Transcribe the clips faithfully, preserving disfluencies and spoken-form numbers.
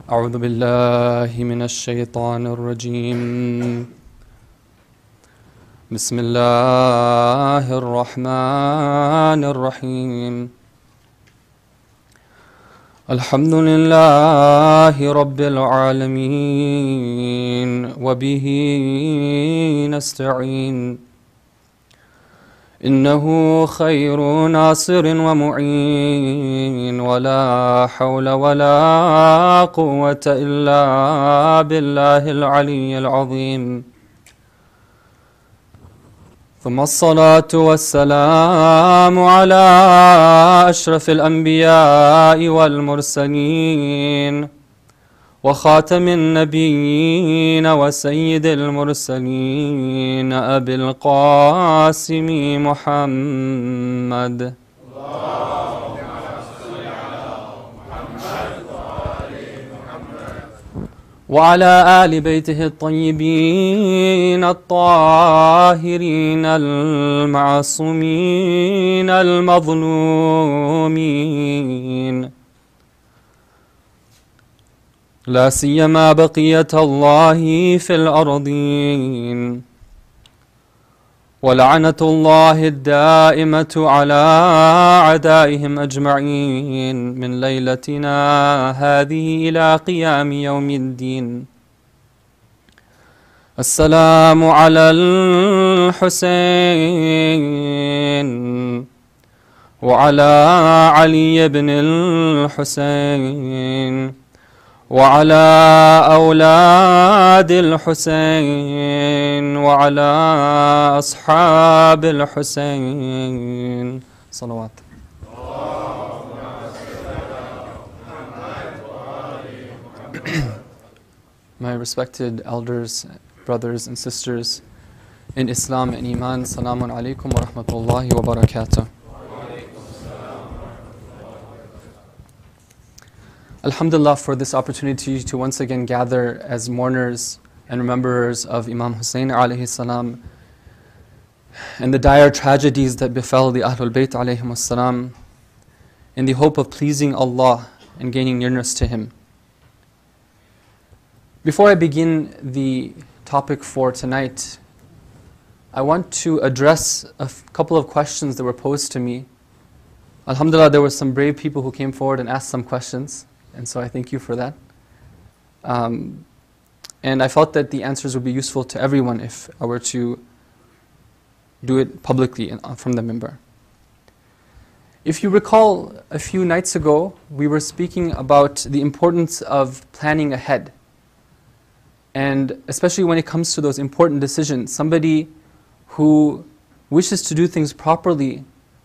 أعوذ بالله من الشيطان الرجيم بسم الله الرحمن الرحيم الحمد لله رب العالمين وبه نستعين إنه خير ناصر ومعين ولا حول ولا قوة إلا بالله العلي العظيم ثم الصلاة والسلام على أشرف الأنبياء والمرسلين وخاتم النبيين وسيد المرسلين أبي القاسم محمد وعلى آل بيته الطيبين الطاهرين المعصومين المظلومين لا سيما بقية الله في الأرضين ولعنة الله الدائمة على أعدائهم أجمعين من ليلتنا هذه إلى قيام يوم الدين. السلام على الحسين وعلى علي بن الحسين وعلى أولاد الحسين وعلى أصحاب الحسين صلوات. My respected elders, brothers and sisters in Islam and Iman, Salamun Alaikum wa Rahmatullahi wa Barakatuh. Alhamdulillah for this opportunity to once again gather as mourners and rememberers of Imam Hussein alayhi salam and the dire tragedies that befell the Ahlul Bayt alayhim salam in the hope of pleasing Allah and gaining nearness to Him. Before I begin the topic for tonight, I want to address a f- couple of questions that were posed to me. Alhamdulillah, there were some brave people who came forward and asked some questions. And so I thank you for that. Um, and I felt that the answers would be useful to everyone if I were to do it publicly in, uh, from the minbar. If you recall, a few nights ago, we were speaking about the importance of planning ahead. And especially when it comes to those important decisions, somebody who wishes to do things properly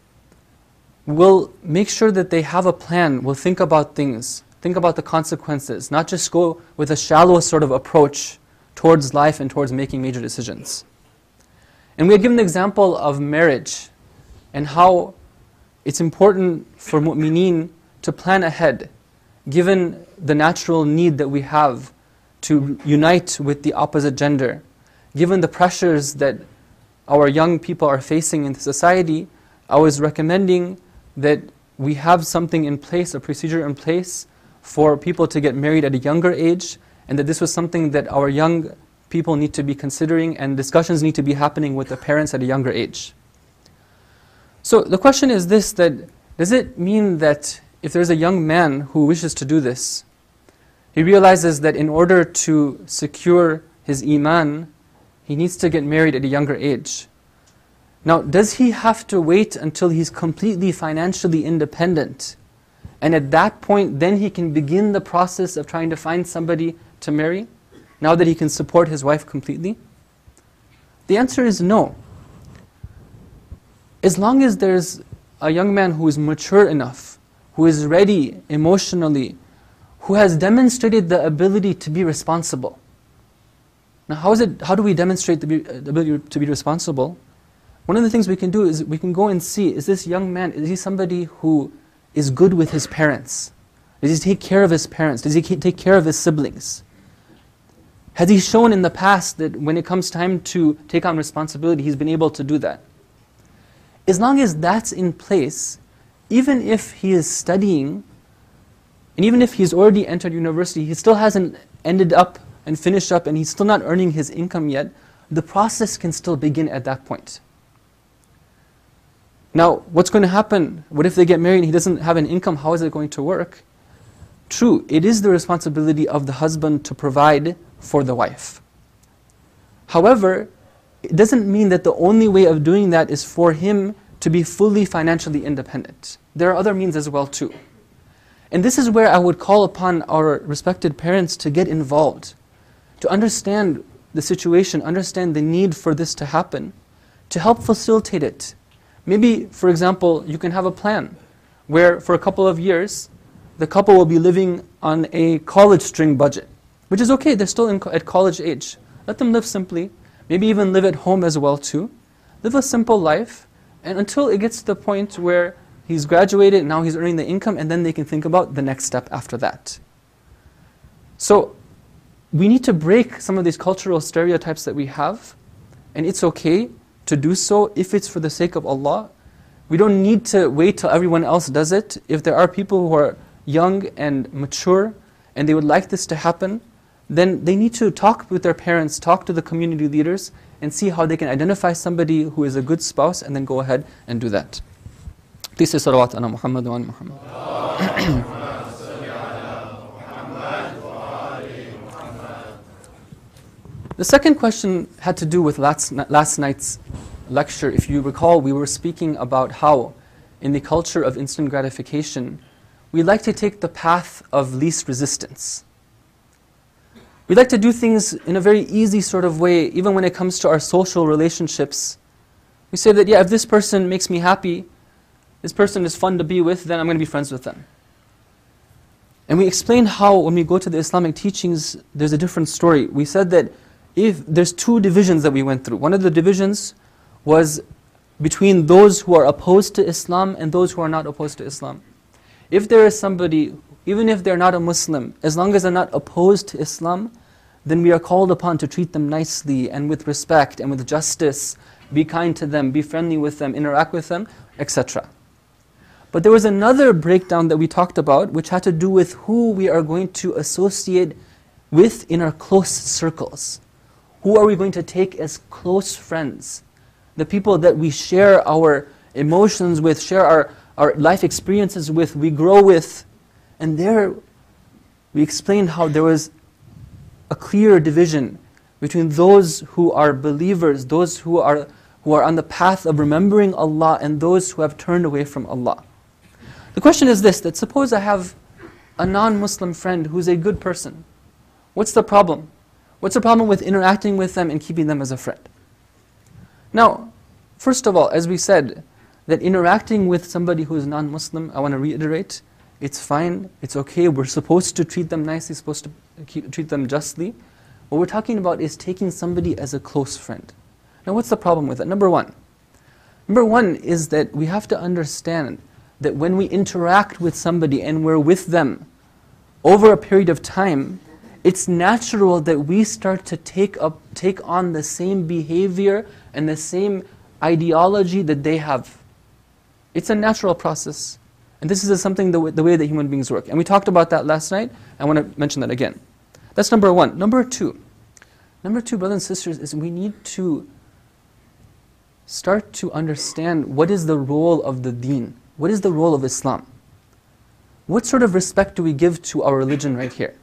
will make sure that they have a plan, will think about things, think about the consequences, not just go with a shallow sort of approach towards life and towards making major decisions. And we had given the example of marriage and how it's important for mu'mineen to plan ahead, given the natural need that we have to unite with the opposite gender, given the pressures that our young people are facing in society. I was recommending that we have something in place, a procedure in place for people to get married at a younger age, and that this was something that our young people need to be considering and discussions need to be happening with the parents at a younger age. So the question is this, that does it mean that if there's a young man who wishes to do this, he realizes that in order to secure his iman, he needs to get married at a younger age? Now, does he have to wait until he's completely financially independent? And at that point, then he can begin the process of trying to find somebody to marry, now that he can support his wife completely? The answer is no. As long as there's a young man who is mature enough, who is ready emotionally, who has demonstrated the ability to be responsible. Now, how is it? How do we demonstrate the, be, the ability to be responsible? One of the things we can do is we can go and see, is this young man, is he somebody who is good with his parents? Does he take care of his parents? Does he take care of his siblings? Has he shown in the past that when it comes time to take on responsibility, he's been able to do that? As long as that's in place, even if he is studying, And even if he's already entered university, he still hasn't ended up and finished up and he's still not earning his income yet, the process can still begin at that point. Now, what's going to happen? What if they get married and he doesn't have an income? How is it going to work? True, it is the responsibility of the husband to provide for the wife. However, it doesn't mean that the only way of doing that is for him to be fully financially independent. There are other means as well too. And this is where I would call upon our respected parents to get involved, to understand the situation, understand the need for this to happen, to help facilitate it. Maybe, for example, you can have a plan where for a couple of years, the couple will be living on a college string budget, which is okay, they're still in co at college age. Let them live simply, maybe even live at home as well too. Live a simple life, and until it gets to the point where he's graduated, now he's earning the income, and then they can think about the next step after that. So, we need to break some of these cultural stereotypes that we have, and it's okay to do so if it's for the sake of Allah. We don't need to wait till everyone else does it. If there are people who are young and mature, and they would like this to happen, then they need to talk with their parents, talk to the community leaders, and see how they can identify somebody who is a good spouse, and then go ahead and do that. Please say salawat ala Muhammad wa ala Muhammad. The second question had to do with last, last night's lecture. If you recall, we were speaking about how, in the culture of instant gratification, we like to take the path of least resistance. We like to do things in a very easy sort of way, even when it comes to our social relationships. We say that, yeah, if this person makes me happy, this person is fun to be with, then I'm going to be friends with them. And we explained how, when we go to the Islamic teachings, there's a different story. We said that if there's two divisions that we went through. One of the divisions was between those who are opposed to Islam and those who are not opposed to Islam. If there is somebody, even if they're not a Muslim, as long as they're not opposed to Islam, then we are called upon to treat them nicely and with respect and with justice, be kind to them, be friendly with them, interact with them, et cetera. But there was another breakdown that we talked about, which had to do with who we are going to associate with in our close circles. Who are we going to take as close friends? The people that we share our emotions with, share our, our life experiences with, we grow with. And there, we explained how there was a clear division between those who are believers, those who are, who are on the path of remembering Allah, and those who have turned away from Allah. The question is this, that suppose I have a non-Muslim friend who's a good person. What's the problem? What's the problem with interacting with them and keeping them as a friend? Now, first of all, as we said, that interacting with somebody who is non-Muslim, I want to reiterate, it's fine, it's okay, we're supposed to treat them nicely, supposed to keep, treat them justly. What we're talking about is taking somebody as a close friend. Now what's the problem with that? Number one. Number one is that we have to understand that when we interact with somebody and we're with them over a period of time, it's natural that we start to take up, take on the same behavior and the same ideology that they have. It's a natural process. And this is something the way, the way that human beings work. And we talked about that last night. I want to mention that again. That's number one. Number two. Number two, brothers and sisters, is we need to start to understand what is the role of the deen. What is the role of Islam? What sort of respect do we give to our religion right here?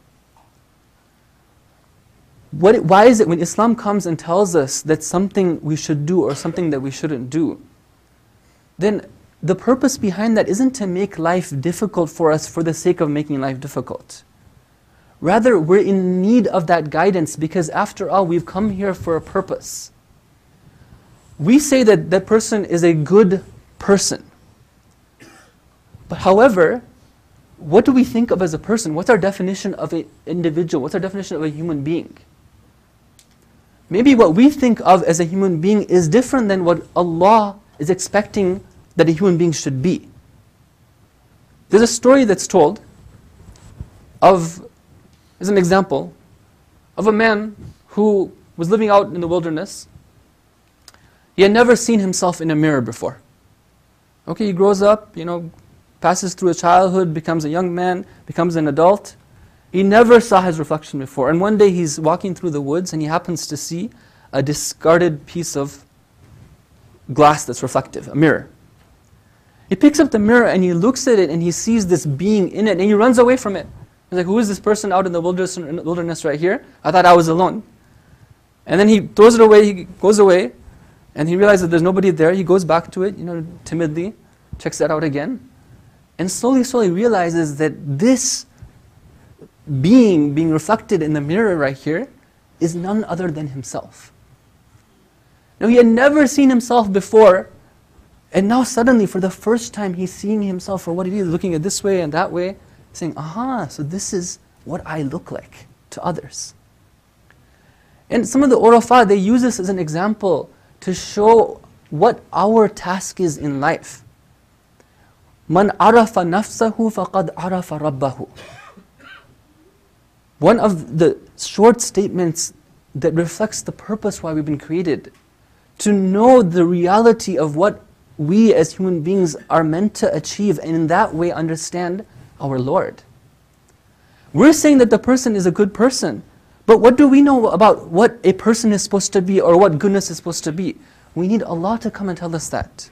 What, why is it when Islam comes and tells us that something we should do or something that we shouldn't do, then the purpose behind that isn't to make life difficult for us for the sake of making life difficult. Rather, we're in need of that guidance because after all, we've come here for a purpose. We say that that person is a good person. But however, what do we think of as a person? What's our definition of an individual? What's our definition of a human being? Maybe what we think of as a human being is different than what Allah is expecting that a human being should be. There's a story that's told of, as an example, of a man who was living out in the wilderness. He had never seen himself in a mirror before. Okay, he grows up, you know, passes through a childhood, becomes a young man, becomes an adult. He never saw his reflection before. And one day he's walking through the woods and he happens to see a discarded piece of glass that's reflective, a mirror. He picks up the mirror and he looks at it and he sees this being in it and he runs away from it. He's like, who is this person out in the wilderness, wilderness right here? I thought I was alone. And then he throws it away, he goes away, and he realizes there's nobody there. He goes back to it, you know, timidly, checks that out again, and slowly, slowly realizes that this being being reflected in the mirror right here is none other than himself. Now, he had never seen himself before, and now suddenly, for the first time, he's seeing himself for what he is, looking at this way and that way, saying, aha, so this is what I look like to others. And some of the Urafa, they use this as an example to show what our task is in life. Man arafa nafsahu faqad arafa rabbahu. One of the short statements that reflects the purpose why we've been created, to know the reality of what we as human beings are meant to achieve, and in that way understand our Lord. We're saying that the person is a good person, but what do we know about what a person is supposed to be or what goodness is supposed to be? We need Allah to come and tell us that.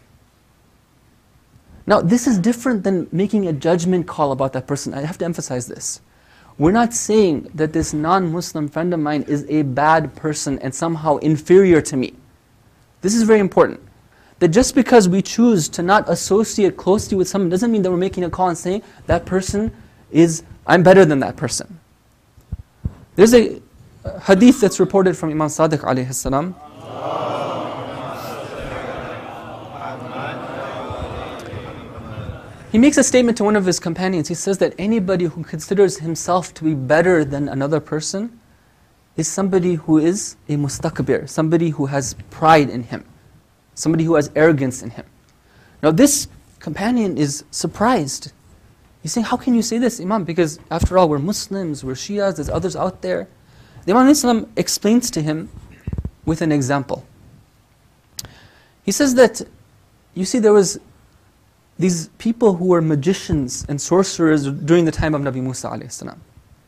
Now, this is different than making a judgment call about that person. I have to emphasize this. We're not saying that this non-Muslim friend of mine is a bad person and somehow inferior to me. This is very important. That just because we choose to not associate closely with someone doesn't mean that we're making a call and saying that person is, I'm better than that person. There's a hadith that's reported from Imam Sadiq alayhi salam. He makes a statement to one of his companions. He says that anybody who considers himself to be better than another person is somebody who is a mustakbir, somebody who has pride in him, somebody who has arrogance in him. Now this companion is surprised. He's saying, how can you say this, Imam? Because after all, we're Muslims, we're Shias, there's others out there. The Imam Islam explains to him with an example. He says that, you see, there was these people who were magicians and sorcerers during the time of Nabi Musa alayhi salam.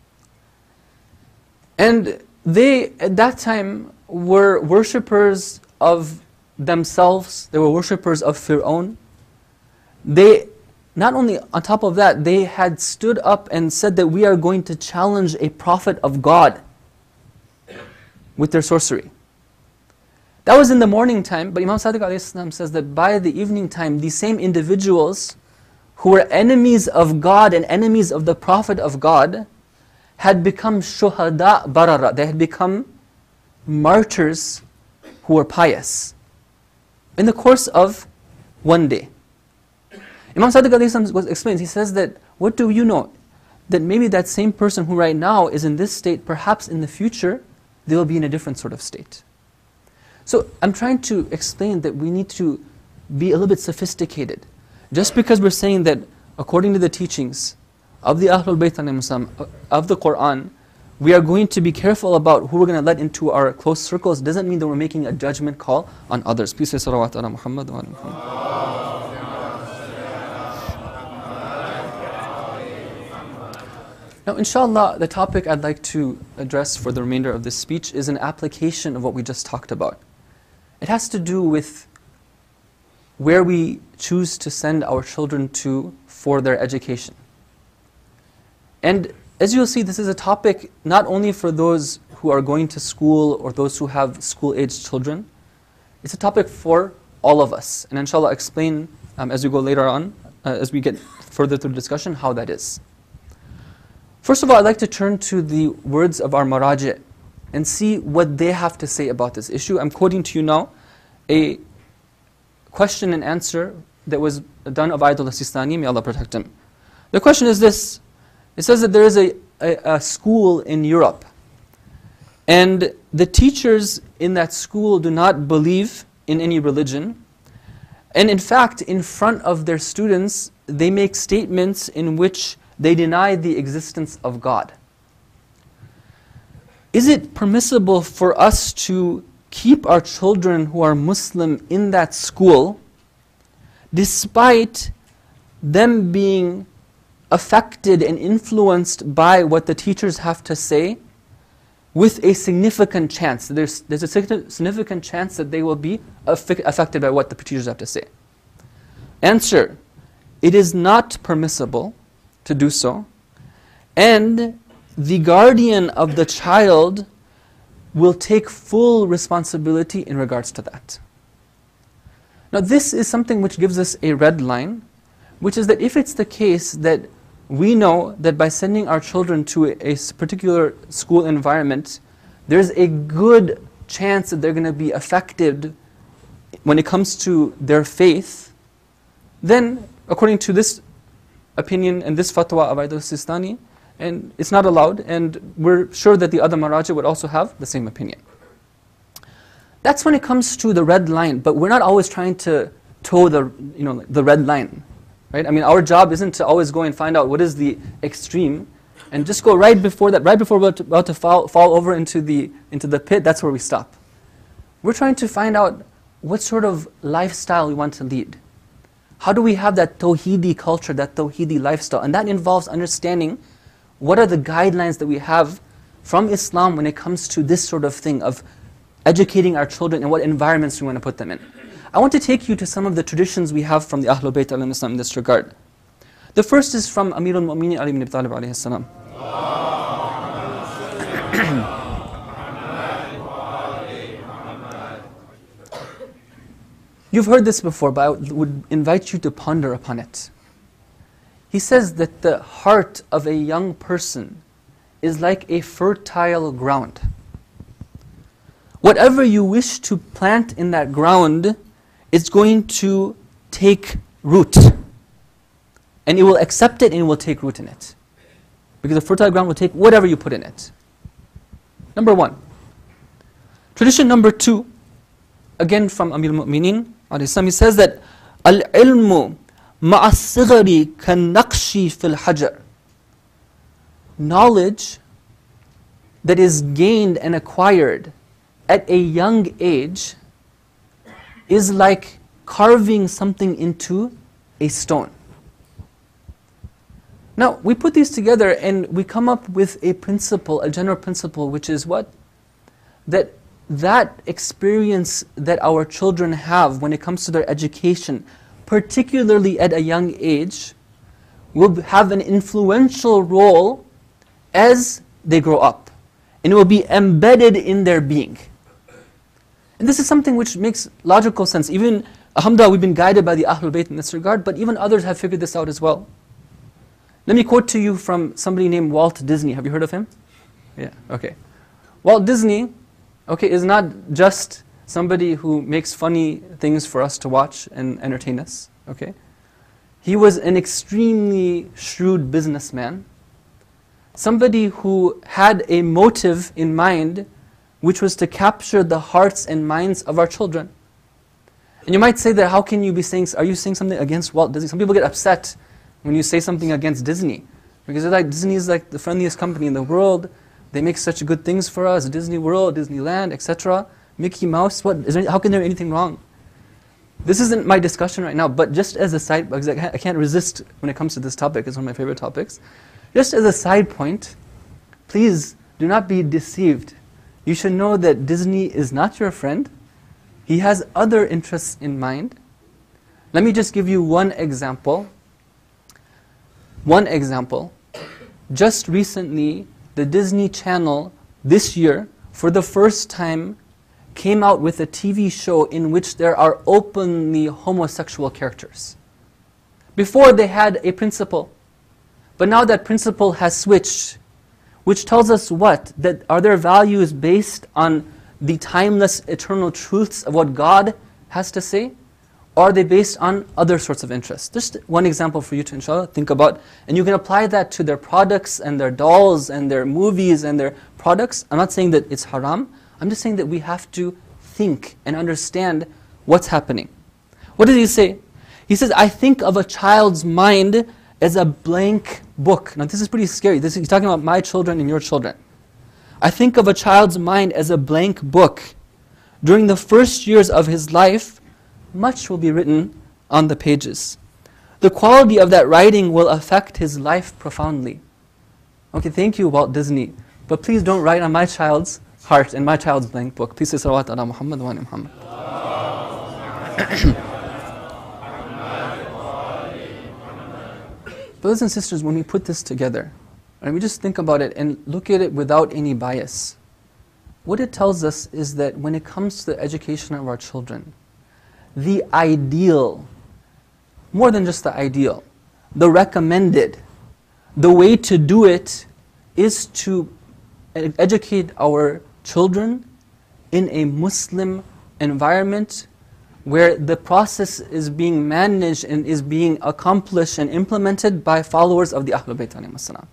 And they, at that time, were worshippers of themselves. They were worshippers of Fir'aun. They, not only on top of that, they had stood up and said that we are going to challenge a prophet of God with their sorcery. That was in the morning time, but Imam Sadiq alayhi salam says that by the evening time, these same individuals who were enemies of God and enemies of the Prophet of God had become shuhada barara. They had become martyrs who were pious in the course of one day. Imam Sadiq alayhi salam explains, he says that, what do you know? That maybe that same person who right now is in this state, perhaps in the future, they will be in a different sort of state. So I'm trying to explain that we need to be a little bit sophisticated. Just because we're saying that according to the teachings of the Ahlul Bayt of the Quran, we are going to be careful about who we're going to let into our close circles, doesn't mean that we're making a judgment call on others. Please say salawat ala Muhammad wa ala Muhammad. Now, inshallah, the topic I'd like to address for the remainder of this speech is an application of what we just talked about. It has to do with where we choose to send our children to for their education. And as you'll see, this is a topic not only for those who are going to school or those who have school-aged children. It's a topic for all of us. And inshallah, I'll explain um, as we go later on, uh, as we get further through the discussion, how that is. First of all, I'd like to turn to the words of our maraji' and see what they have to say about this issue. I'm quoting to you now a question and answer that was done of Ayatollah Sistani, may Allah protect him. The question is this. It says that there is a, a, a school in Europe, and the teachers in that school do not believe in any religion. And in fact, in front of their students, they make statements in which they deny the existence of God. Is it permissible for us to keep our children who are Muslim in that school, despite them being affected and influenced by what the teachers have to say with a significant chance. There's, there's a significant chance that they will be affi- affected by what the teachers have to say. Answer, it is not permissible to do so, and the guardian of the child will take full responsibility in regards to that. Now this is something which gives us a red line, which is that if it's the case that we know that by sending our children to a, a particular school environment, there's a good chance that they're going to be affected when it comes to their faith, then according to this opinion and this fatwa of Aidarus Sistani, and it's not allowed, and we're sure that the other maraji would also have the same opinion. That's when it comes to the red line, but we're not always trying to toe the, you know, the red line. Right? I mean, our job isn't to always go and find out what is the extreme, and just go right before that, right before we're about to, about to fall, fall over into the, into the pit, that's where we stop. We're trying to find out what sort of lifestyle we want to lead. How do we have that tawheedi culture, that tawheedi lifestyle? And that involves understanding what are the guidelines that we have from Islam when it comes to this sort of thing of educating our children and what environments we want to put them in. I want to take you to some of the traditions we have from the Ahlul Bayt alayhim salam in this regard. The first is from Amirul Mu'mineen Ali ibn Abi Talib alayhi salam. You've heard this before, but I would invite you to ponder upon it. He says that the heart of a young person is like a fertile ground. Whatever you wish to plant in that ground, it's going to take root. And it will accept it and it will take root in it. Because the fertile ground will take whatever you put in it. Number one. Tradition number two, again from Amir al-Mu'mineen, he says that Al-ilmu ma'as-sighari kan-naqshi fil-hajar. Knowledge that is gained and acquired at a young age is like carving something into a stone. Now, we put these together and we come up with a principle, a general principle, which is what? That that experience that our children have when it comes to their education, particularly at a young age, will have an influential role as they grow up. And it will be embedded in their being. And this is something which makes logical sense. Even, alhamdulillah, we've been guided by the Ahlul Bayt in this regard, but even others have figured this out as well. Let me quote to you from somebody named Walt Disney. Have you heard of him? Yeah, okay. Walt Disney, okay, is not just somebody who makes funny things for us to watch and entertain us, okay? He was an extremely shrewd businessman, somebody who had a motive in mind which was to capture the hearts and minds of our children. And you might say that, how can you be saying, are you saying something against Walt Disney? Some people get upset when you say something against Disney, because they're like, Disney is like the friendliest company in the world, they make such good things for us, Disney World, Disneyland, et cetera. Mickey Mouse, what, is there, how can there be anything wrong? This isn't my discussion right now, but just as a side, because I can't resist when it comes to this topic, it's one of my favorite topics. Just as a side point, please do not be deceived. You should know that Disney is not your friend. He has other interests in mind. Let me just give you one example. One example. Just recently, the Disney Channel, this year, for the first time, came out with a T V show in which there are openly homosexual characters. Before they had a principle, but now that principle has switched, which tells us what? That are their values based on the timeless eternal truths of what God has to say? Or are they based on other sorts of interests? Just one example for you to, inshallah, think about. And you can apply that to their products and their dolls and their movies and their products. I'm not saying that it's haram. I'm just saying that we have to think and understand what's happening. What does he say? He says, I think of a child's mind as a blank book. Now this is pretty scary. This is, he's talking about my children and your children. I think of a child's mind as a blank book. During the first years of his life, much will be written on the pages. the quality of that writing will affect his life profoundly. Okay, thank you, Walt Disney. But please don't write on my child's heart and my child's blank book. Please say salawat ala Muhammad wa ala Muhammad. Brothers and sisters, when we put this together, and we just think about it and look at it without any bias, what it tells us is that when it comes to the education of our children, the ideal, more than just the ideal, the recommended, the way to do it is to educate our children in a Muslim environment where the process is being managed and is being accomplished and implemented by followers of the Ahlul Bayt alayhim as-salam.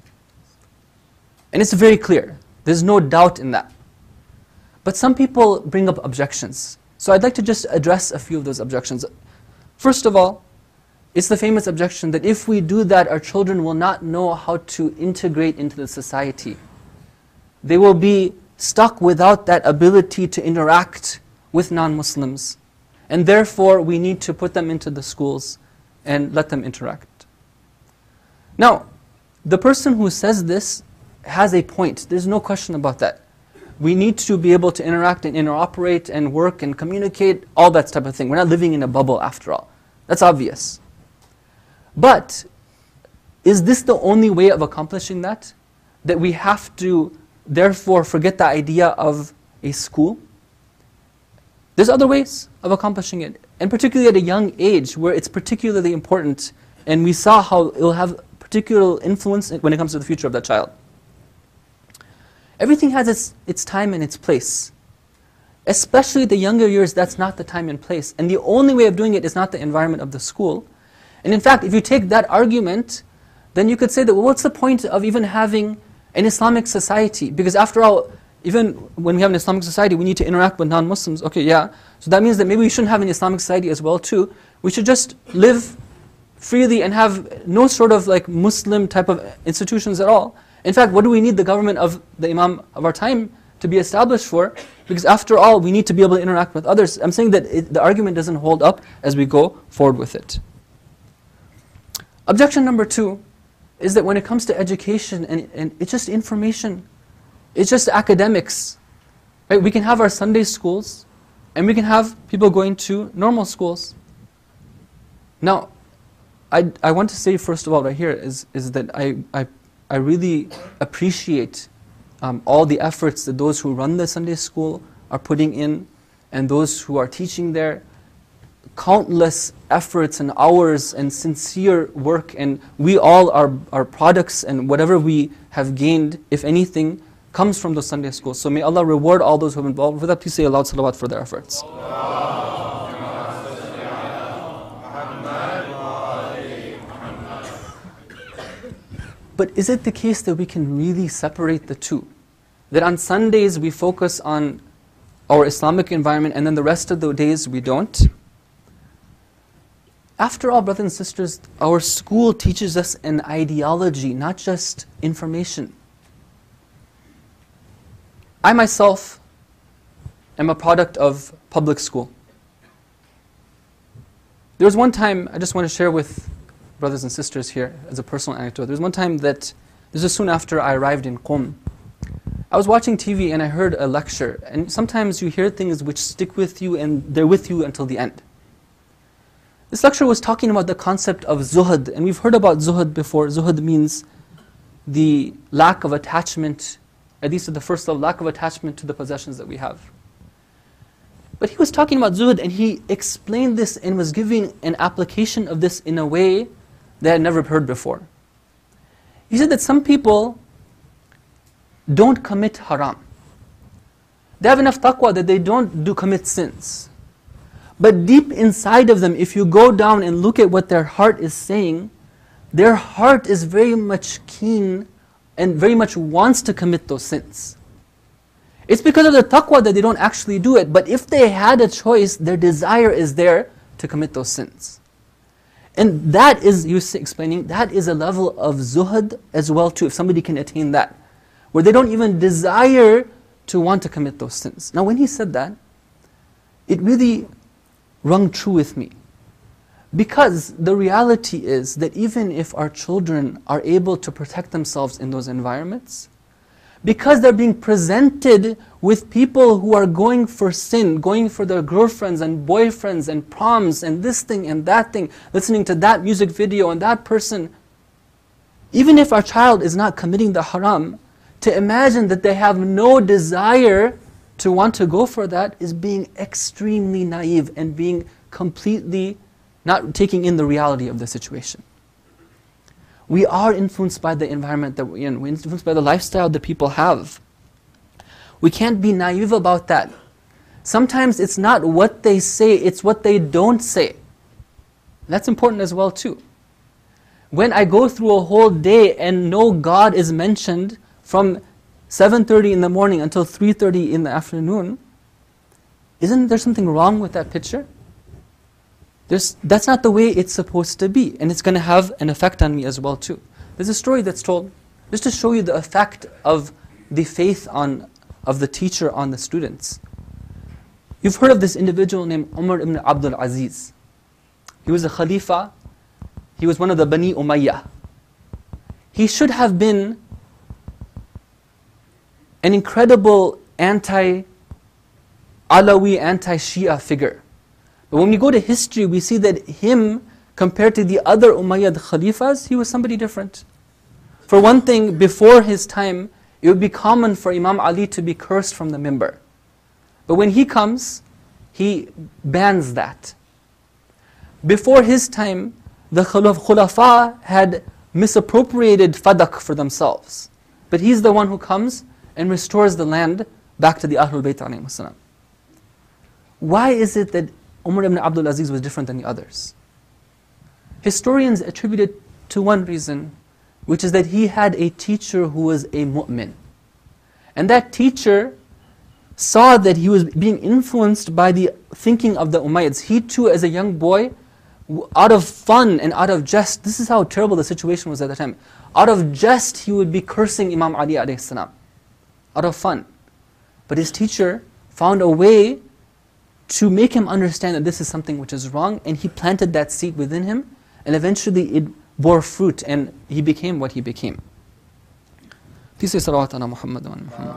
And it's very clear. There's no doubt in that. But some people bring up objections. So I'd like to just address a few of those objections. First of all, it's the famous objection that if we do that, our children will not know how to integrate into the society. They will be stuck without that ability to interact with non-Muslims. And therefore, we need to put them into the schools and let them interact. Now, the person who says this has a point. There's no question about that. We need to be able to interact and interoperate and work and communicate, all that type of thing. We're not living in a bubble after all. That's obvious. But is this the only way of accomplishing that? That we have to therefore forget the idea of a school? There's other ways of accomplishing it, and particularly at a young age where it's particularly important, and we saw how it will have particular influence when it comes to the future of that child. Everything has its, its time and its place. Especially the younger years, that's not the time and place. And the only way of doing it is not the environment of the school. And in fact, if you take that argument, then you could say that, well, what's the point of even having an Islamic society? Because after all, even when we have an Islamic society, we need to interact with non-Muslims. Okay, yeah. So that means that maybe we shouldn't have an Islamic society as well too. We should just live freely and have no sort of like Muslim type of institutions at all. In fact, what do we need the government of the Imam of our time to be established for? Because after all, we need to be able to interact with others. I'm saying that it, the argument doesn't hold up as we go forward with it. Objection number two is that when it comes to education, and, and it's just information, it's just academics. Right? We can have our Sunday schools, and we can have people going to normal schools. Now, I, I want to say first of all right here is, is that I, I, I really appreciate um, all the efforts that those who run the Sunday school are putting in, and those who are teaching there. Countless efforts and hours and sincere work, and we all are, are products, and whatever we have gained, if anything, comes from those Sunday schools. So may Allah reward all those who have been involved with that. Please say a loud salawat for their efforts. But is it the case that we can really separate the two? That on Sundays we focus on our Islamic environment and then the rest of the days we don't? After all, brothers and sisters, our school teaches us an ideology, not just information. I myself am a product of public school. There was one time, I just want to share with brothers and sisters here as a personal anecdote. There was one time that, this was soon after I arrived in Qom. I was watching T V and I heard a lecture, and sometimes you hear things which stick with you and they're with you until the end. This lecture was talking about the concept of zuhud, and we've heard about zuhud before. Zuhud means the lack of attachment, at least at the first level, lack of attachment to the possessions that we have. But he was talking about zuhud, and he explained this and was giving an application of this in a way that I had never heard before. He said that some people don't commit haram. They have enough taqwa that they don't do commit sins. But deep inside of them, if you go down and look at what their heart is saying, their heart is very much keen and very much wants to commit those sins. It's because of their taqwa that they don't actually do it, but if they had a choice, their desire is there to commit those sins. And that is, you explaining, that is a level of zuhud as well too, if somebody can attain that, where they don't even desire to want to commit those sins. Now when he said that, it really rung true with me. Because the reality is that even if our children are able to protect themselves in those environments, because they're being presented with people who are going for sin, going for their girlfriends and boyfriends and proms and this thing and that thing, listening to that music video and that person, even if our child is not committing the haram, to imagine that they have no desire to want to go for that is being extremely naive and being completely not taking in the reality of the situation. We are influenced by the environment that we're in. We're influenced by the lifestyle that people have. We can't be naive about that. Sometimes it's not what they say, it's what they don't say. That's important as well too. When I go through a whole day and no God is mentioned from seven thirty in the morning until three thirty in the afternoon, isn't there something wrong with that picture? There's, that's not the way it's supposed to be, and it's going to have an effect on me as well too. There's a story that's told just to show you the effect of the faith on, of the teacher on the students. You've heard of this individual named Umar ibn Abdul Aziz. He was a Khalifa. He was one of the Bani Umayyah. He should have been an incredible anti-Alawi, anti-Shia figure. But when we go to history, we see that him, compared to the other Umayyad Khalifas, he was somebody different. For one thing, before his time, it would be common for Imam Ali to be cursed from the mimbar. But when he comes, he bans that. Before his time, the Khulafa had misappropriated fadak for themselves. But he's the one who comes and restores the land back to the Ahlul Bayt alayhim salam. Why is it that Umar ibn Abdul Aziz was different than the others? Historians attribute it to one reason, which is that he had a teacher who was a mu'min. And that teacher saw that he was being influenced by the thinking of the Umayyads. He too, as a young boy, out of fun and out of jest, this is how terrible the situation was at the time. Out of jest, he would be cursing Imam Ali alayhi salam, out of fun. But his teacher found a way to make him understand that this is something which is wrong, and he planted that seed within him, and eventually it bore fruit, and he became what he became. Please say salawat ala Muhammad wa Muhammad.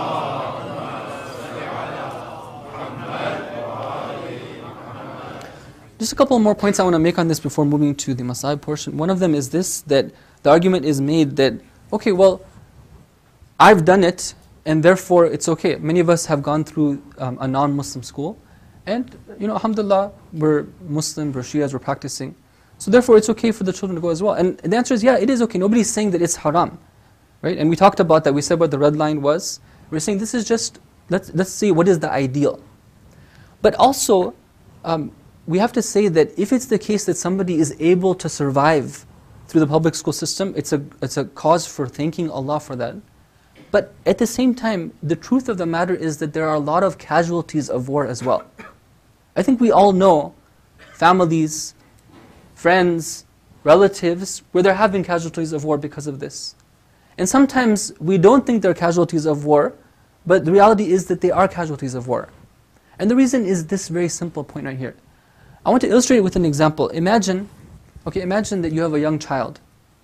Just a couple more points I want to make on this before moving to the Masaib portion. One of them is this, that the argument is made that, okay, well, I've done it, and therefore it's okay. Many of us have gone through um, a non-Muslim school, and, you know, alhamdulillah, we're Muslim, we're Shias, we're practicing. So therefore it's okay for the children to go as well. And the answer is, yeah, it is okay. Nobody's saying that it's haram. Right? And we talked about that. We said what the red line was. We're saying this is just, let's, let's see what is the ideal. But also, um, we have to say that if it's the case that somebody is able to survive through the public school system, it's a, it's a cause for thanking Allah for that. But at the same time, the truth of the matter is that there are a lot of casualties of war as well. I think we all know families, friends, relatives, where there have been casualties of war because of this. And sometimes we don't think they're casualties of war, but the reality is that they are casualties of war. And the reason is this very simple point right here. I want to illustrate it with an example. Imagine, okay, imagine that you have a young child.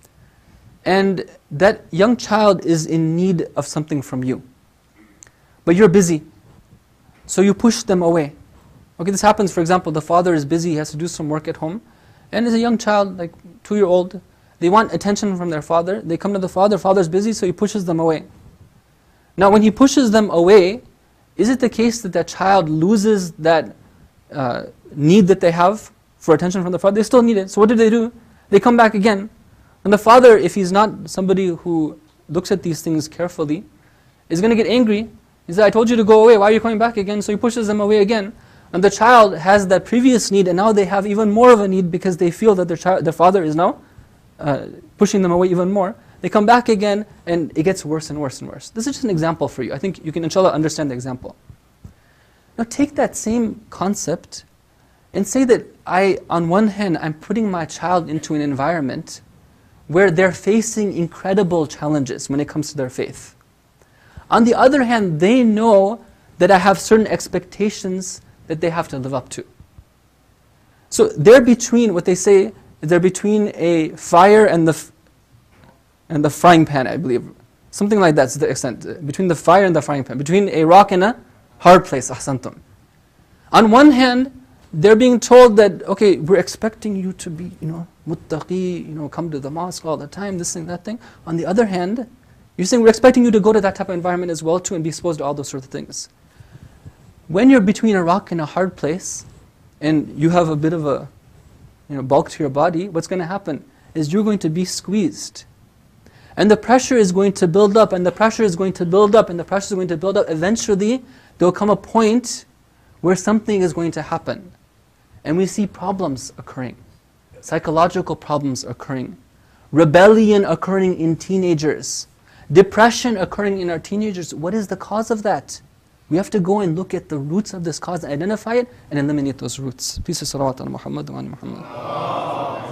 And that young child is in need of something from you. But you're busy. So you push them away. Okay, this happens, for example, the father is busy, he has to do some work at home. And as a young child, like two-year-old, they want attention from their father. They come to the father, father's busy, so he pushes them away. Now when he pushes them away, is it the case that that child loses that uh, need that they have for attention from the father? They still need it. So what do they do? They come back again. And the father, if he's not somebody who looks at these things carefully, is going to get angry. He says, I told you to go away, why are you coming back again? So he pushes them away again. And the child has that previous need, and now they have even more of a need because they feel that their, child, their father is now uh, pushing them away even more. They come back again, and it gets worse and worse and worse. This is just an example for you. I think you can, inshallah, understand the example. Now take that same concept and say that I, on one hand, I'm putting my child into an environment where they're facing incredible challenges when it comes to their faith. On the other hand, they know that I have certain expectations that they have to live up to. So they're between, what they say, they're between a fire and the, f and the frying pan, I believe. Something like that's the extent. Between the fire and the frying pan. Between a rock and a hard place. Ahsantum. On one hand, they're being told that, okay, we're expecting you to be, you know, muttaqi, you know, come to the mosque all the time, this thing, that thing. On the other hand, you're saying we're expecting you to go to that type of environment as well too and be exposed to all those sort of things. When you're between a rock and a hard place, and you have a bit of a, you know, bulk to your body, what's going to happen is you're going to be squeezed. And the pressure is going to build up, and the pressure is going to build up, and the pressure is going to build up. Eventually, there will come a point where something is going to happen. And we see problems occurring, psychological problems occurring, rebellion occurring in teenagers, depression occurring in our teenagers. What is the cause of that? We have to go and look at the roots of this cause, identify it, and eliminate those roots. Peace and salawat ala Muhammad wa ala Muhammad.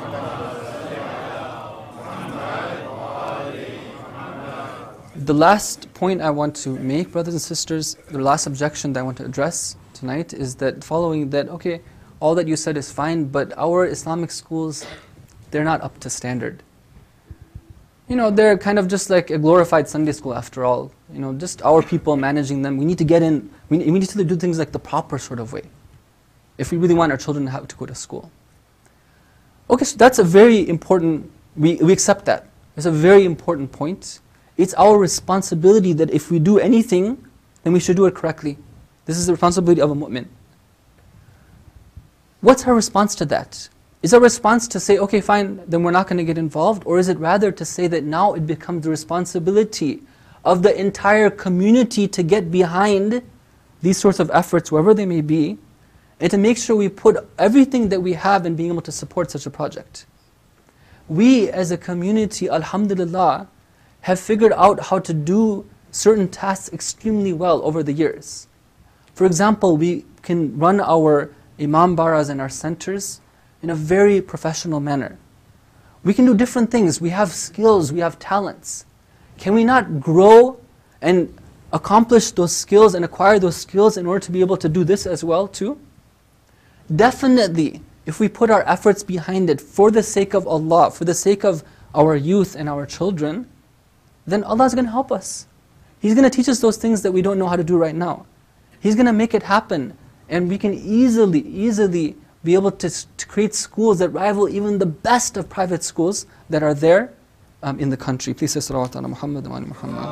The last point I want to make, brothers and sisters, the last objection that I want to address tonight is that following that, okay, all that you said is fine, but our Islamic schools, they're not up to standard. You know, they're kind of just like a glorified Sunday school after all. You know, just our people managing them. We need to get in, we need, we need to do things like the proper sort of way, if we really want our children to have to go to school. Okay, so that's a very important, we, we accept that. It's a very important point. It's our responsibility that if we do anything, then we should do it correctly. This is the responsibility of a mu'min. What's our response to that? Is our response to say, okay, fine, then we're not going to get involved? Or is it rather to say that now it becomes the responsibility of the entire community to get behind these sorts of efforts, wherever they may be, and to make sure we put everything that we have in being able to support such a project? We as a community, alhamdulillah, have figured out how to do certain tasks extremely well over the years. For example, we can run our Imam Baras and our centers in a very professional manner. We can do different things. We have skills, we have talents. Can we not grow and accomplish those skills and acquire those skills in order to be able to do this as well too? Definitely, if we put our efforts behind it for the sake of Allah, for the sake of our youth and our children, then Allah is going to help us. He's going to teach us those things that we don't know how to do right now. He's going to make it happen, and we can easily, easily be able to, to create schools that rival even the best of private schools that are there um, in the country. Please say salawat ala Muhammad wa ala Muhammad.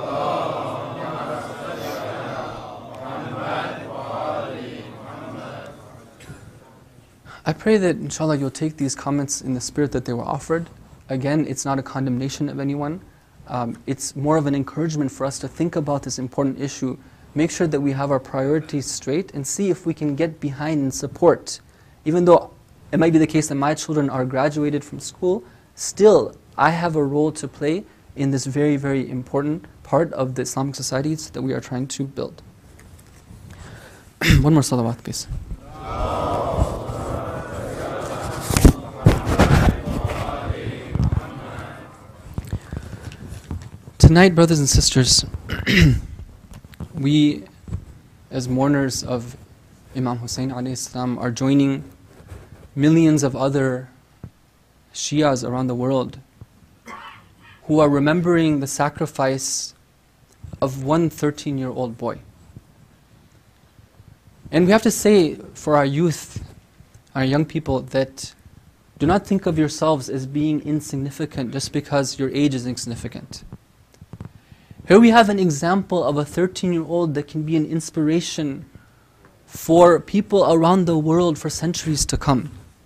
I pray that inshallah you'll take these comments in the spirit that they were offered. Again, it's not a condemnation of anyone. Um, it's more of an encouragement for us to think about this important issue, make sure that we have our priorities straight, and see if we can get behind and support. Even though it might be the case that my children are graduated from school, still I have a role to play in this very, very important part of the Islamic societies that we are trying to build. One more salawat, please. Tonight, brothers and sisters, we, as mourners of Imam Hussein alayhi salam, are joining millions of other Shias around the world who are remembering the sacrifice of one thirteen-year-old boy. And we have to say for our youth, our young people, that do not think of yourselves as being insignificant just because your age is insignificant. Here we have an example of a thirteen-year-old that can be an inspiration for people around the world for centuries to come.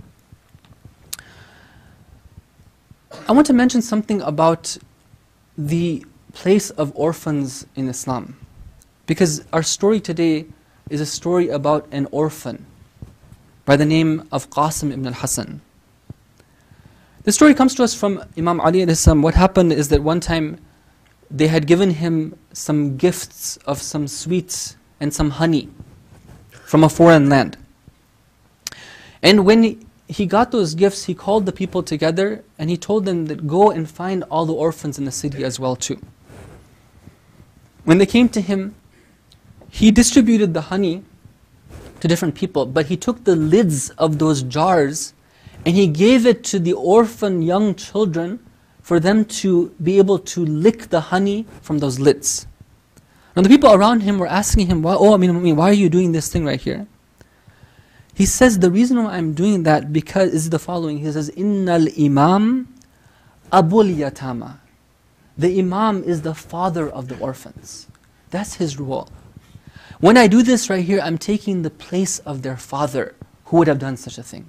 I want to mention something about the place of orphans in Islam, because our story today is a story about an orphan by the name of Qasim ibn al-Hasan. The story comes to us from Imam Ali alayhi salam. What happened is that one time they had given him some gifts of some sweets and some honey from a foreign land. And when he got those gifts, he called the people together and he told them that go and find all the orphans in the city as well too. When they came to him, he distributed the honey to different people, but he took the lids of those jars and he gave it to the orphan young children for them to be able to lick the honey from those lids. Now the people around him were asking him, why, oh, I mean, I mean, why are you doing this thing right here? He says, the reason why I'm doing that because is the following. He says, Innal Imam Abul Yatama. The Imam is the father of the orphans. That's his role. When I do this right here, I'm taking the place of their father who would have done such a thing.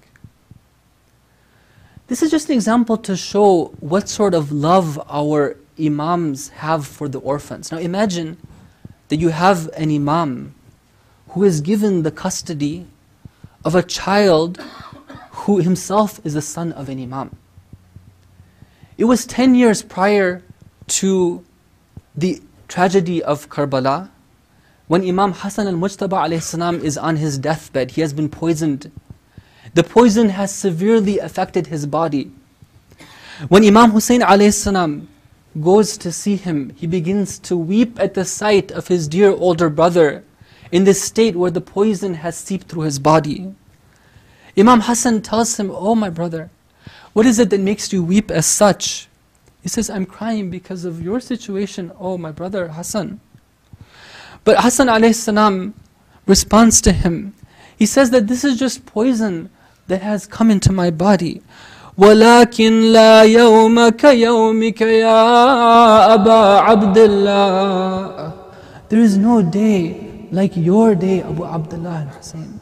This is just an example to show what sort of love our Imams have for the orphans. Now imagine that you have an Imam who is given the custody of a child who himself is the son of an Imam. It was ten years prior to the tragedy of Karbala, when Imam Hassan al-Mujtaba alayhi salam is on his deathbed. He has been poisoned. The poison has severely affected his body. When Imam Hussein alayhi salam goes to see him, he begins to weep at the sight of his dear older brother in this state where the poison has seeped through his body. Imam Hassan tells him, oh my brother, what is it that makes you weep as such? He says, I'm crying because of your situation, oh my brother Hassan. But Hassan alayhi salam responds to him. He says that this is just poison that has come into my body. وَلَكِنْ لَا يَوْمَ كَيَوْمِكَ يَا أَبَا عَبْدِ اللَّهِ. There is no day like your day, Abu Abdullah al-Hussein.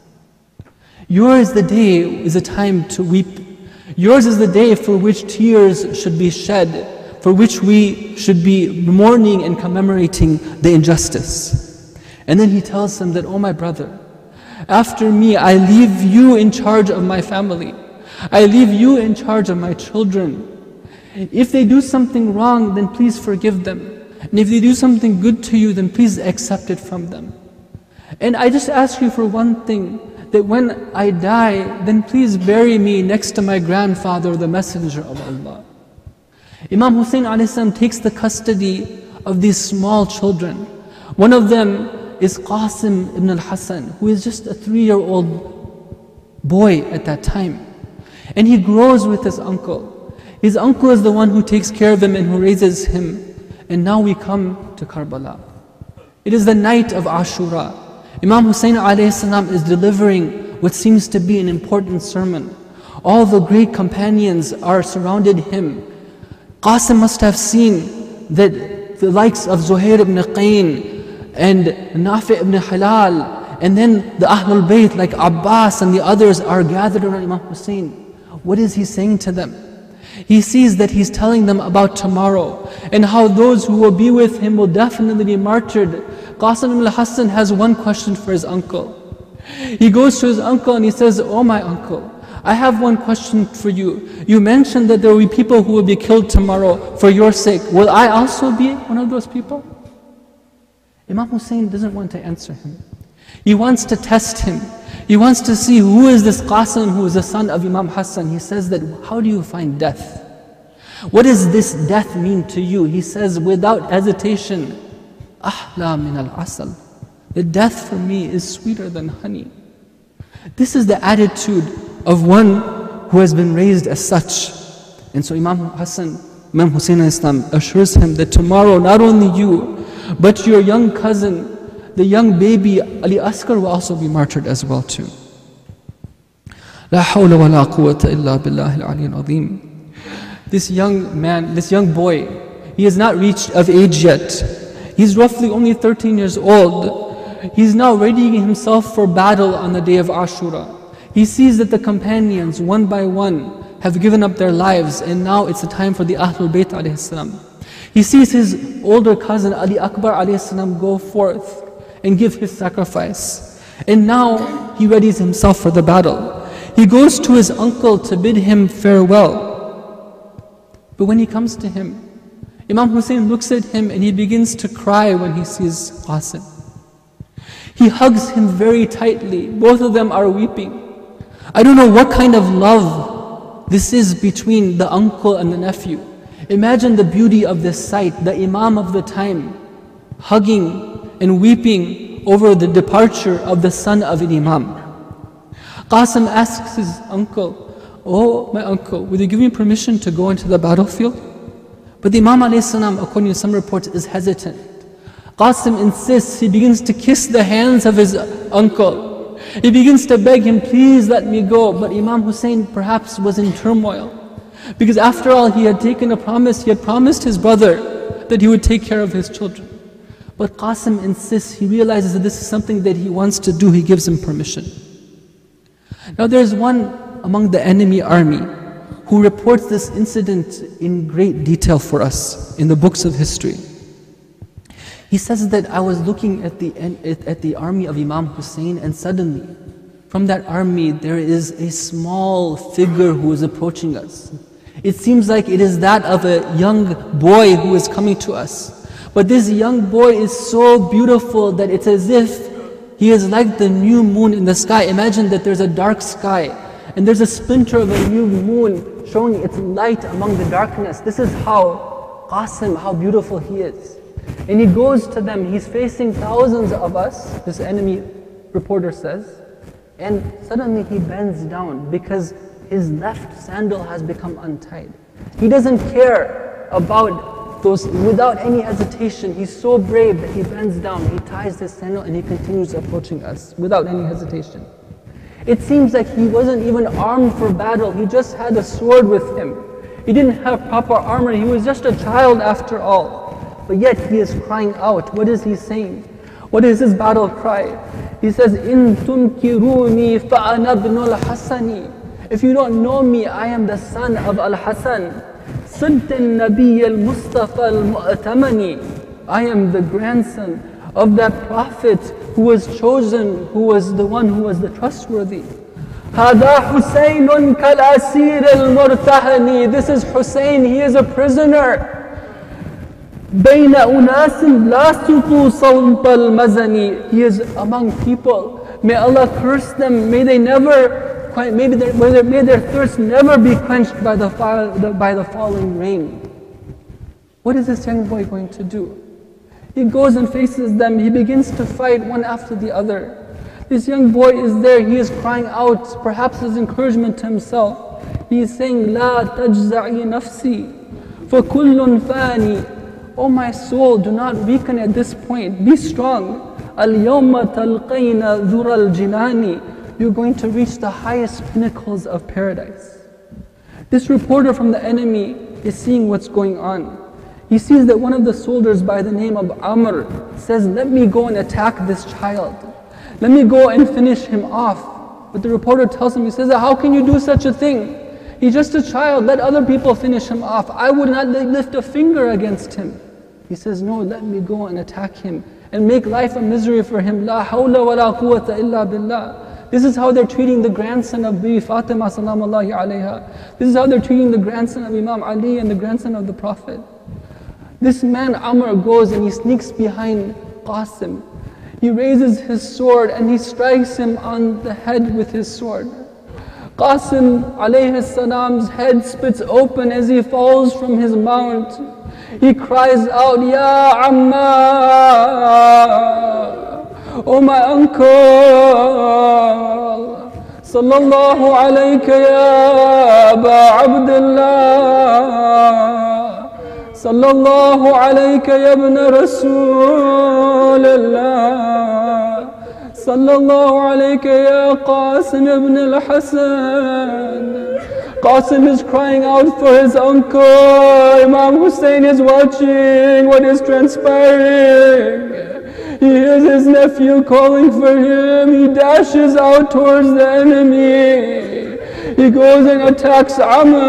Yours the day is a time to weep. Yours is the day for which tears should be shed, for which we should be mourning and commemorating the injustice. And then he tells him that, oh my brother, after me I leave you in charge of my family. I leave you in charge of my children. If they do something wrong, then please forgive them. And if they do something good to you, then please accept it from them. And I just ask you for one thing, that when I die, then please bury me next to my grandfather, the Messenger of Allah. Imam Hussein alayhi salam takes the custody of these small children. One of them is Qasim ibn al-Hassan, who is just a three-year-old boy at that time. And he grows with his uncle. His uncle is the one who takes care of him and who raises him. And now we come to Karbala. It is the night of Ashura. Imam Hussein alayhi salam is delivering what seems to be an important sermon. All the great companions are surrounded him. Qasim must have seen that the likes of Zuhair ibn Qayn and Nafi ibn Hilal, and then the Ahlul Bayt like Abbas and the others are gathered around Imam Hussein. What is he saying to them? He sees that he's telling them about tomorrow and how those who will be with him will definitely be martyred. Qasim ibn al-Hassan has one question for his uncle. He goes to his uncle and he says, oh my uncle, I have one question for you. You mentioned that there will be people who will be killed tomorrow for your sake. Will I also be one of those people? Imam Hussein doesn't want to answer him. He wants to test him. He wants to see who is this Qasim who is the son of Imam Hassan. He says that, how do you find death? What does this death mean to you? He says without hesitation, Ahla min al-asal. The death for me is sweeter than honey. This is the attitude of one who has been raised as such. And so Imam Hassan, Imam Hussein Islam assures him that tomorrow not only you, but your young cousin, the young baby Ali Asghar will also be martyred as well too. La hawla wa la quwwata illa billahi al-ali al-azim. This young man, this young boy, he has not reached of age yet. He's roughly only thirteen years old. He's now readying himself for battle on the day of Ashura. He sees that the companions, one by one, have given up their lives, and now it's the time for the Ahlul Bayt alayhi salam. He sees his older cousin Ali Akbar alayhi salam go forth and give his sacrifice. And now he readies himself for the battle. He goes to his uncle to bid him farewell. But when he comes to him, Imam Hussein looks at him and he begins to cry when he sees Qasim. He hugs him very tightly. Both of them are weeping. I don't know what kind of love this is between the uncle and the nephew. Imagine the beauty of this sight, the Imam of the time hugging and weeping over the departure of the son of an Imam. Qasim asks his uncle, "Oh, my uncle, will you give me permission to go into the battlefield?" But the Imam alayhi salam, according to some reports, is hesitant. Qasim insists, he begins to kiss the hands of his uncle. He begins to beg him, "Please let me go." But Imam Hussein perhaps was in turmoil. Because after all, he had taken a promise, he had promised his brother that he would take care of his children. But Qasim insists, he realizes that this is something that he wants to do, he gives him permission. Now there's one among the enemy army who reports this incident in great detail for us in the books of history. He says that I was looking at the, at the army of Imam Hussein, and suddenly from that army there is a small figure who is approaching us. It seems like it is that of a young boy who is coming to us. But this young boy is so beautiful that it's as if he is like the new moon in the sky. Imagine that there's a dark sky and there's a splinter of a new moon showing its light among the darkness. This is how Qasim, how beautiful he is. And he goes to them, he's facing thousands of us, this enemy reporter says, and suddenly he bends down because his left sandal has become untied. He doesn't care about those, without any hesitation. He's so brave that he bends down, he ties his sandal, and he continues approaching us without any hesitation. It seems like he wasn't even armed for battle, he just had a sword with him. He didn't have proper armor, he was just a child after all. But yet he is crying out. What is he saying? What is his battle cry? He says, "In tunkiruni fa'ana ibn al-Hasani." If you don't know me, I am the son of Al-Hasan. Sidd al-Nabiy al-Mustafa al-Mu'tamani. I am the grandson of that prophet who was chosen, who was the one who was the trustworthy. Hada Husaynun kal-asir al-Murtahani. This is Hussein, he is a prisoner. بين أناس لا سقوا صوت المزني. He is among people. May Allah curse them. May they never, may their, may their thirst never be quenched by the, by the falling rain. What is this young boy going to do? He goes and faces them. He begins to fight one after the other. This young boy is there. He is crying out, perhaps as encouragement to himself. He is saying, لا تجزعي نفسي فكل فاني. Oh my soul, do not weaken at this point. Be strong. اليوم تلقين ذر الجنان. You're going to reach the highest pinnacles of paradise. This reporter from the enemy is seeing what's going on. He sees that one of the soldiers by the name of Amr says, "Let me go and attack this child. Let me go and finish him off." But the reporter tells him, he says, "How can you do such a thing? He's just a child, let other people finish him off. I would not lift a finger against him." He says, "No, let me go and attack him and make life a misery for him. La hawla wa la quwwata illa billah." This is how they're treating the grandson of Bibi Fatima salamullahi alayha. This is how they're treating the grandson of Imam Ali and the grandson of the Prophet. This man Amr goes and he sneaks behind Qasim. He raises his sword and he strikes him on the head with his sword. Qasim alayhi salam's head splits open as he falls from his mount. He cries out, "Ya Amma, oh my uncle, sallallahu alayka ya Aba Abdullah, sallallahu alayka ya ibn Rasulullah, sallallahu alayka ya Qasim ibn al-Hasan." Qasim is crying out for his uncle. Imam Hussein is watching what is transpiring. He hears his nephew calling for him. He dashes out towards the enemy. He goes and attacks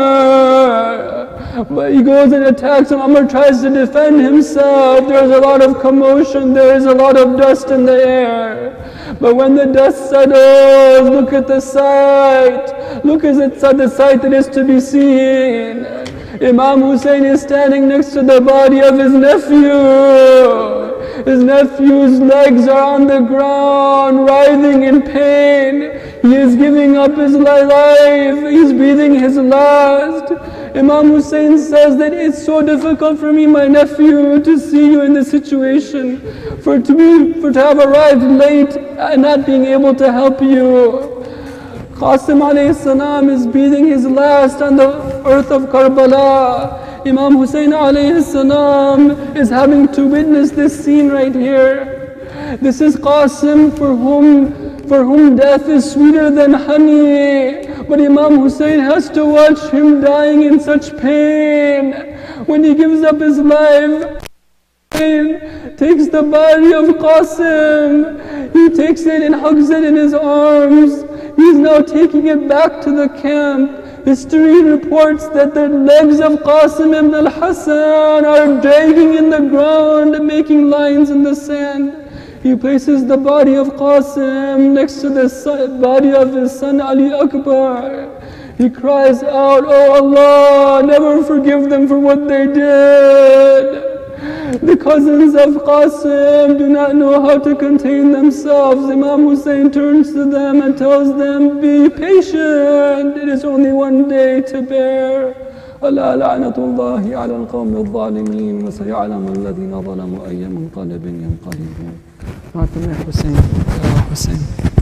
Amr. But he goes and attacks him. Amr tries to defend himself. There's a lot of commotion. There is a lot of dust in the air. But when the dust settles, look at the sight. Look at the sight that is to be seen. Imam Hussein is standing next to the body of his nephew. His nephew's legs are on the ground, writhing in pain. He is giving up his life. He's breathing his last. Imam Hussein says that it's so difficult for me, my nephew, to see you in this situation, for to be, for to have arrived late and not being able to help you. Qasim alayhi salam is breathing his last on the earth of Karbala. Imam Hussein alayhi salam is having to witness this scene right here. This is Qasim for whom for whom death is sweeter than honey. But Imam Hussein has to watch him dying in such pain. When he gives up his life, takes the body of Qasim, he takes it and hugs it in his arms. He's now taking it back to the camp. History reports that the legs of Qasim ibn al-Hassan are dragging in the ground, making lines in the sand. He places the body of Qasim next to the son, body of his son Ali Akbar. He cries out, "Oh Allah, never forgive them for what they did." The cousins of Qasim do not know how to contain themselves. Imam Hussein turns to them and tells them, "Be patient, it is only one day to bear." ألا لعنة الله على القوم الظالمين وسيعلم الذين ظلموا أي منقلب ينقلبون. Hussein, Hussein.